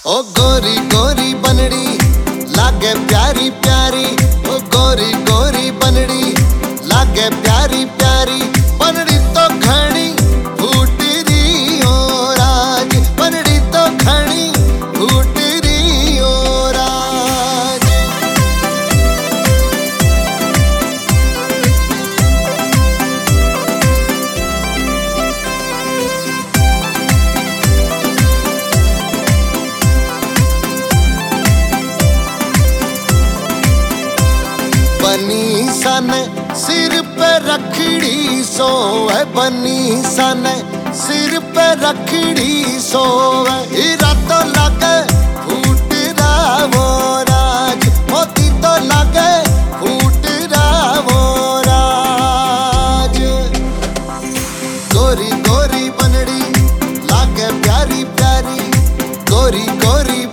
ओ गोरी गोरी बनड़ी लागे प्यारी प्यारी, ओ गोरी गोरी बनड़ी लागे प्यारी प्यारी। बनड़ी तो घणी फूट री ओ राज, बनड़ी तो घणी फूट री ओ राज। बनी सन सिर पे रखड़ी सोवे, बनी सन सिर पे रखड़ी सोवे। हीरा तो लागे फूट रावो राज, मोती तो लागे फूट रावो राज। गोरी गोरी बनड़ी लागे प्यारी प्यारी, गोरी गोरी